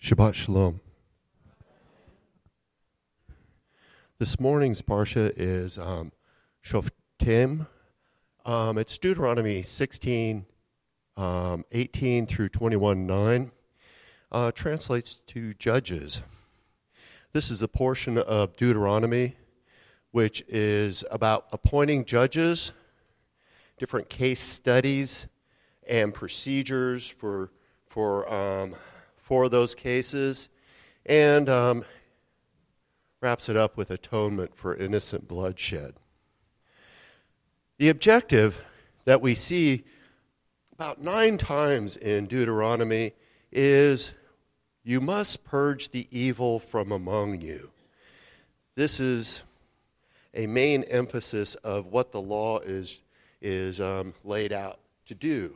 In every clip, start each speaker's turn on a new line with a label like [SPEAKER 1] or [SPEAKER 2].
[SPEAKER 1] Shabbat Shalom. This morning's Parsha is Shoftim. It's Deuteronomy 16, 18 through 21:9. Translates to Judges. This is a portion of Deuteronomy which is about appointing judges, different case studies, and procedures for those cases, and wraps it up with atonement for innocent bloodshed. The objective that we see about 9 times in Deuteronomy is, you must purge the evil from among you. This is a main emphasis of what the law is laid out to do.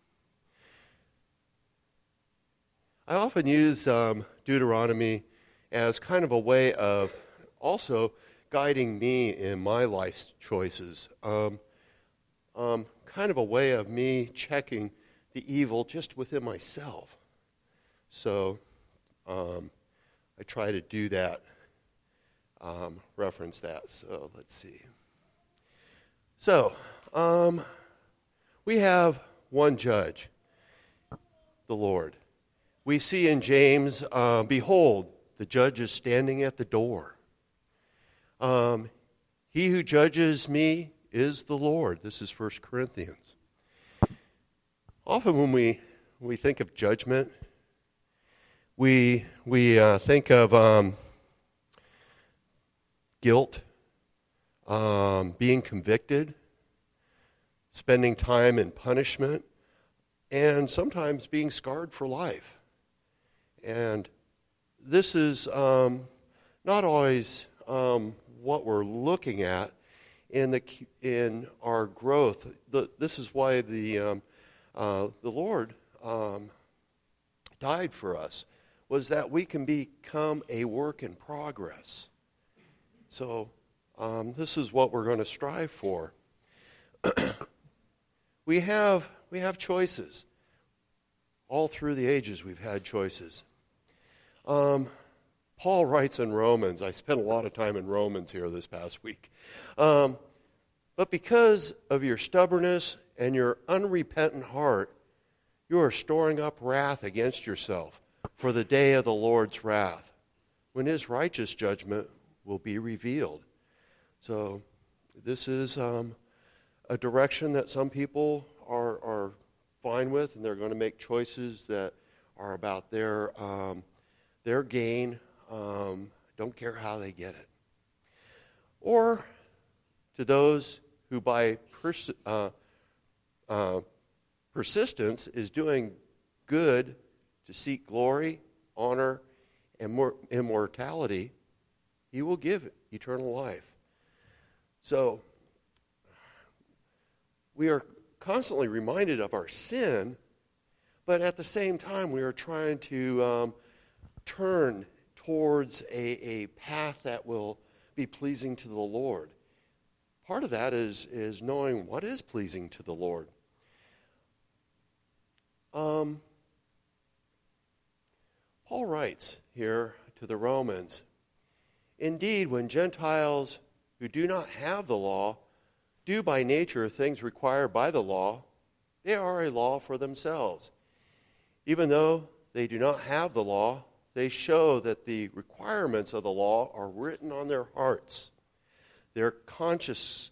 [SPEAKER 1] I often use Deuteronomy as kind of a way of also guiding me in my life's choices. Kind of a way of me checking the evil just within myself. So I try to do that, reference that. So let's see. So we have one judge, the Lord. We see in James, behold, the judge is standing at the door. He who judges me is the Lord. This is 1 Corinthians. Often when we think of judgment, we think of guilt, being convicted, spending time in punishment, and sometimes being scarred for life. And this is not always what we're looking at in our growth. This is why the Lord died for us, was that we can become a work in progress. So this is what we're going to strive for. We have choices. All through the ages we've had choices. Paul writes in Romans, I spent a lot of time in Romans here this past week, but because of your stubbornness and your unrepentant heart, you are storing up wrath against yourself for the day of the Lord's wrath, when his righteous judgment will be revealed. So this is a direction that some people are fine with, and they're going to make choices that are about their gain, don't care how they get it. Or to those who by persistence is doing good to seek glory, honor, and immortality, he will give eternal life. So we are constantly reminded of our sin, but at the same time we are trying to turn towards a path that will be pleasing to the Lord. Part of that is knowing what is pleasing to the Lord. Paul writes here to the Romans, indeed, when Gentiles who do not have the law do by nature things required by the law, they are a law for themselves. Even though they do not have the law, they show that the requirements of the law are written on their hearts. Their conscience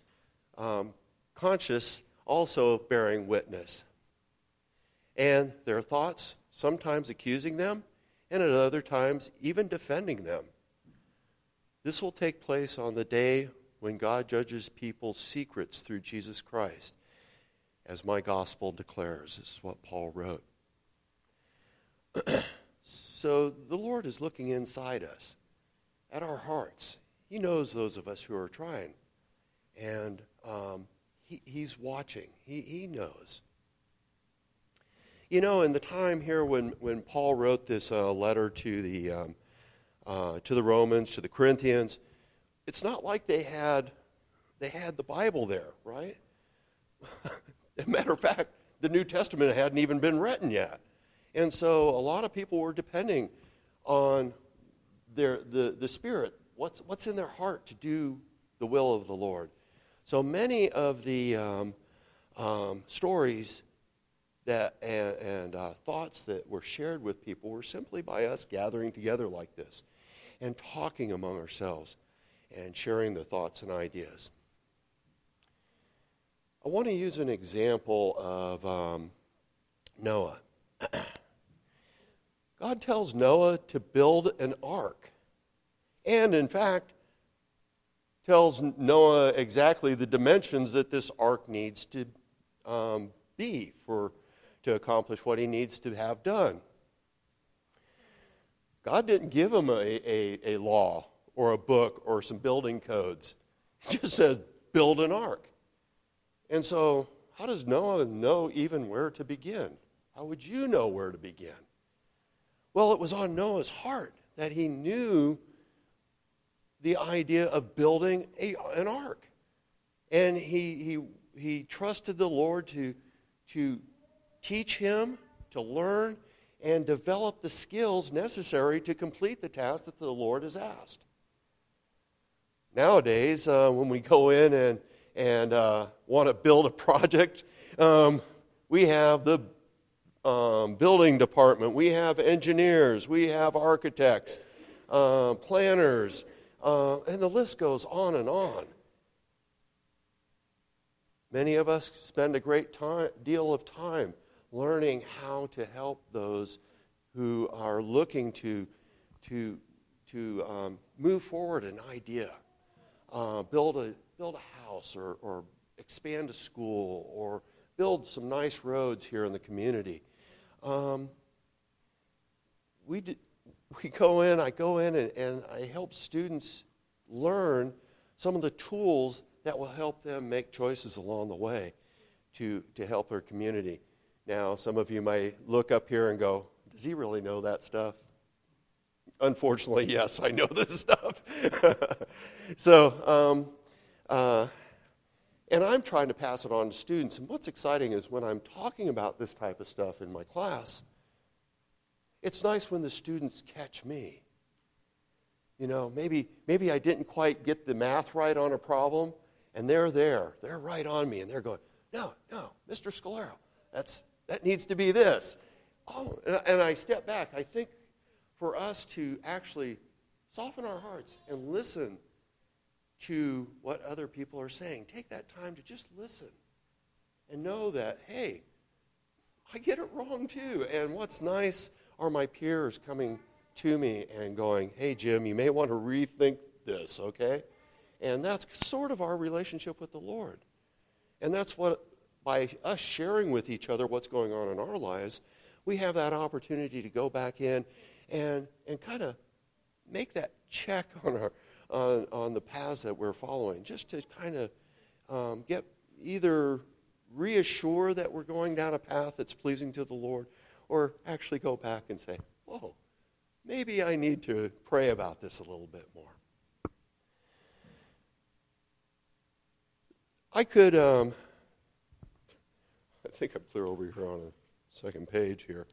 [SPEAKER 1] also bearing witness. And their thoughts sometimes accusing them, and at other times even defending them. This will take place on the day when God judges people's secrets through Jesus Christ, as my gospel declares. This is what Paul wrote. So the Lord is looking inside us, at our hearts. He knows those of us who are trying. And he's watching. He knows. You know, in the time here when Paul wrote this letter to the Romans, to the Corinthians, it's not like they had the Bible there, right? As a matter of fact, the New Testament hadn't even been written yet. And so a lot of people were depending on the Spirit, what's in their heart to do the will of the Lord. So many of the stories that and thoughts that were shared with people were simply by us gathering together like this and talking among ourselves and sharing the thoughts and ideas. I want to use an example of Noah. God tells Noah to build an ark, and in fact tells Noah exactly the dimensions that this ark needs to be to accomplish what he needs to have done. God didn't give him a law or a book or some building codes. He just said, build an ark. And so, how does Noah know even where to begin? How would you know where to begin? Well, it was on Noah's heart that he knew the idea of building an ark. And he trusted the Lord to teach him, to learn, and develop the skills necessary to complete the task that the Lord has asked. Nowadays, when we go in and want to build a project, we have the building department, we have engineers, we have architects, planners, and the list goes on and on. Many of us spend a great deal of time learning how to help those who are looking to move forward an idea, build a house or expand a school or build some nice roads here in the community. I go in and I help students learn some of the tools that will help them make choices along the way to help their community. Now, some of you might look up here and go, does he really know that stuff? Unfortunately, yes, I know this stuff. So, and I'm trying to pass it on to students. And what's exciting is when I'm talking about this type of stuff in my class, it's nice when the students catch me. You know, maybe I didn't quite get the math right on a problem, and they're there. They're right on me, and they're going, no, Mr. Scalero, that needs to be this. Oh, and I step back. I think for us to actually soften our hearts and listen to what other people are saying, take that time to just listen and know that, hey, I get it wrong too. And what's nice are my peers coming to me and going, hey, Jim, you may want to rethink this, okay? And that's sort of our relationship with the Lord. And that's what, by us sharing with each other what's going on in our lives, we have that opportunity to go back in and kind of make that check on the paths that we're following, just to kind of get either reassure that we're going down a path that's pleasing to the Lord, or actually go back and say, whoa, maybe I need to pray about this a little bit more. I could, I think I'm clear over here on the second page here.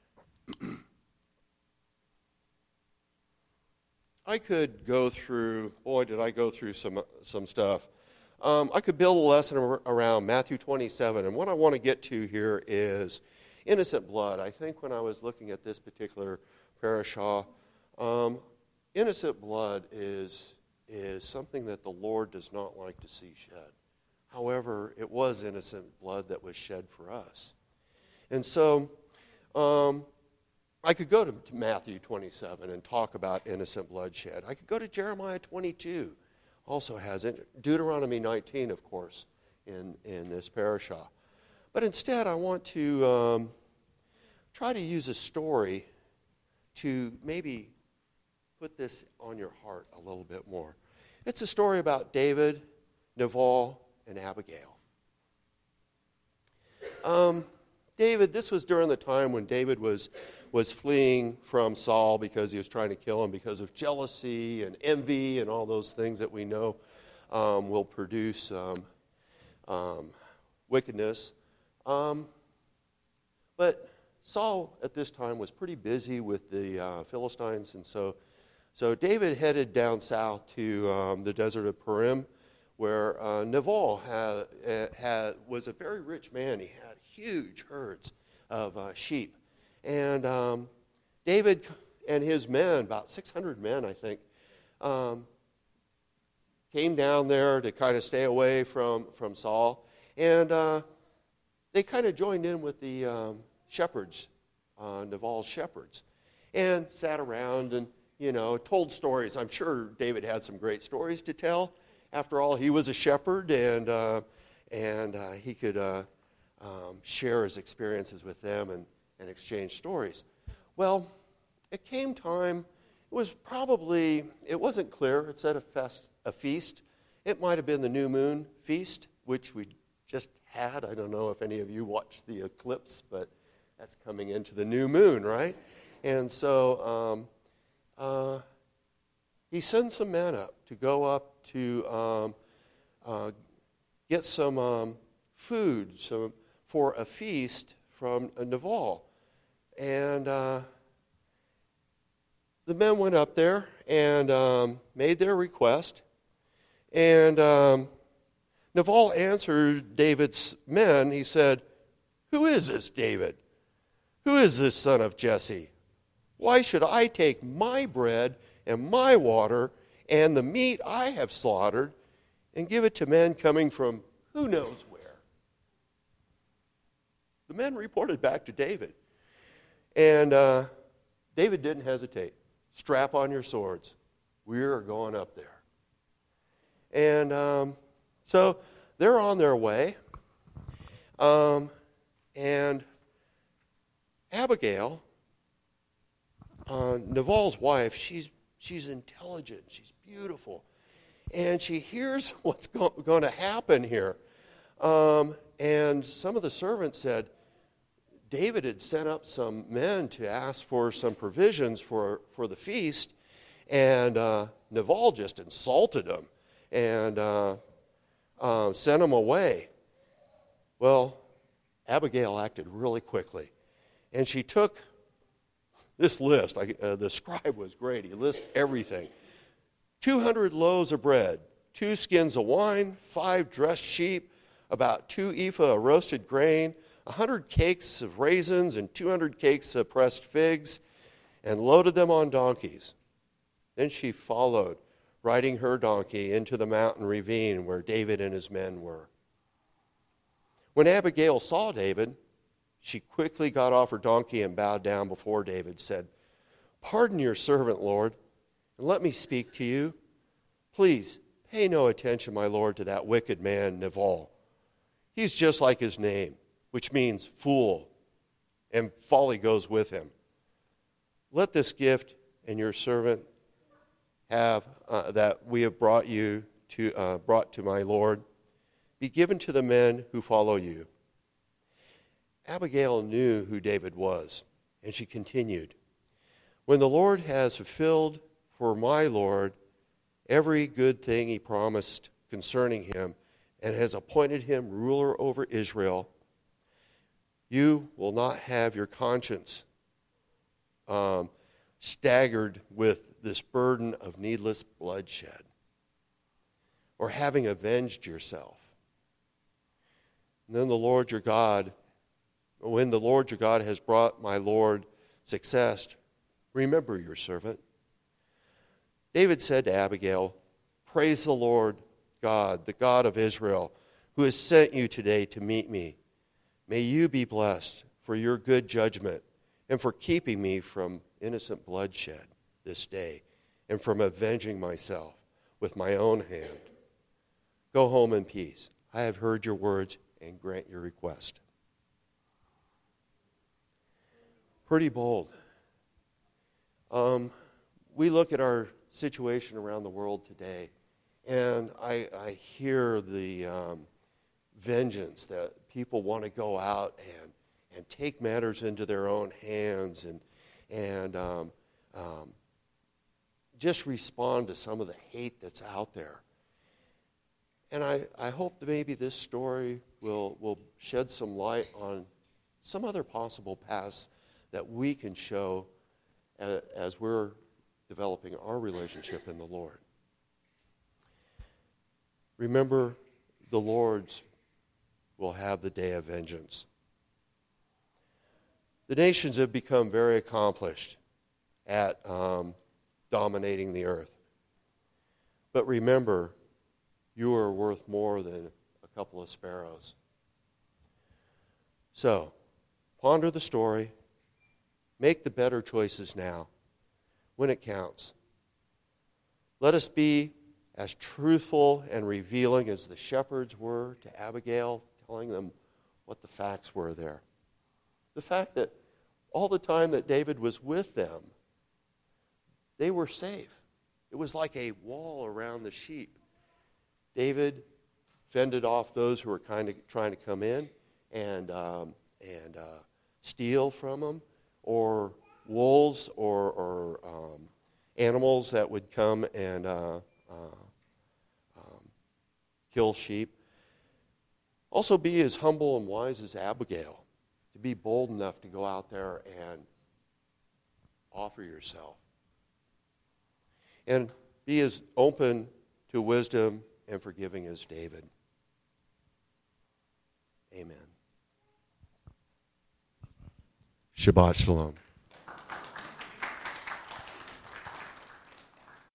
[SPEAKER 1] I could go through, boy, did I go through some stuff. I could build a lesson around Matthew 27, and what I want to get to here is innocent blood. I think when I was looking at this particular parashah, innocent blood is something that the Lord does not like to see shed. However, it was innocent blood that was shed for us. And so I could go to Matthew 27 and talk about innocent bloodshed. I could go to Jeremiah 22, also has it. Deuteronomy 19, of course, in this parashah. But instead, I want to try to use a story to maybe put this on your heart a little bit more. It's a story about David, Nabal, and Abigail. David, this was during the time when David was fleeing from Saul because he was trying to kill him because of jealousy and envy and all those things that we know will produce wickedness. But Saul at this time was pretty busy with the Philistines, and so David headed down south to the desert of Purim, where Nabal was a very rich man. He had huge herds of sheep. And David and his men, about 600 men, I think, came down there to kind of stay away from Saul. And they kind of joined in with the shepherds, Nabal's shepherds, and sat around and, told stories. I'm sure David had some great stories to tell. After all, he was a shepherd, and he could share his experiences with them and exchange stories. Well, it came time. It wasn't clear. It said a feast. It might have been the new moon feast, which we just had. I don't know if any of you watched the eclipse, but that's coming into the new moon, right? And so he sends some men up to go up to get some food for a feast from Nabal. And the men went up there and made their request. And Nabal answered David's men. He said, "Who is this David? Who is this son of Jesse? Why should I take my bread and my water and the meat I have slaughtered and give it to men coming from who knows where?" The men reported back to David. And David didn't hesitate. "Strap on your swords. We are going up there." And so they're on their way. And Abigail, Nabal's wife, she's intelligent. She's beautiful. And she hears what's going to happen here. And some of the servants said, David had sent up some men to ask for some provisions for the feast, and Nabal just insulted them and sent them away. Well, Abigail acted really quickly, and she took this list. The scribe was great. He listed everything. 200 loaves of bread, 2 skins of wine, 5 dressed sheep, about 2 ephah of roasted grain, 100 cakes of raisins and 200 cakes of pressed figs, and loaded them on donkeys. Then she followed, riding her donkey into the mountain ravine where David and his men were. When Abigail saw David, she quickly got off her donkey and bowed down before David, said, "Pardon your servant, Lord, and let me speak to you. Please pay no attention, my lord, to that wicked man, Nabal. He's just like his name, which means fool, and folly goes with him. Let this gift and your servant have that we have brought to my lord be given to the men who follow you." Abigail knew who David was, and she continued, "When the Lord has fulfilled for my lord every good thing he promised concerning him and has appointed him ruler over Israel, you will not have your conscience staggered with this burden of needless bloodshed, or having avenged yourself. And then when the Lord your God has brought my Lord success, remember your servant." David said to Abigail, "Praise the Lord God, the God of Israel, who has sent you today to meet me. May you be blessed for your good judgment and for keeping me from innocent bloodshed this day and from avenging myself with my own hand. Go home in peace. I have heard your words and grant your request." Pretty bold. We look at our situation around the world today, and I hear the vengeance that people want to go out and take matters into their own hands and just respond to some of the hate that's out there. And I hope that maybe this story will shed some light on some other possible paths that we can show as we're developing our relationship in the Lord. Remember, the Lord's will have the day of vengeance. The nations have become very accomplished at dominating the earth. But remember, you are worth more than a couple of sparrows. So, ponder the story. Make the better choices now, when it counts. Let us be as truthful and revealing as the shepherds were to Abigail, telling them what the facts were there. The fact that all the time that David was with them, they were safe. It was like a wall around the sheep. David fended off those who were kind of trying to come in and steal from them, or wolves or animals that would come and kill sheep. Also be as humble and wise as Abigail, to be bold enough to go out there and offer yourself. And be as open to wisdom and forgiving as David. Amen. Shabbat Shalom.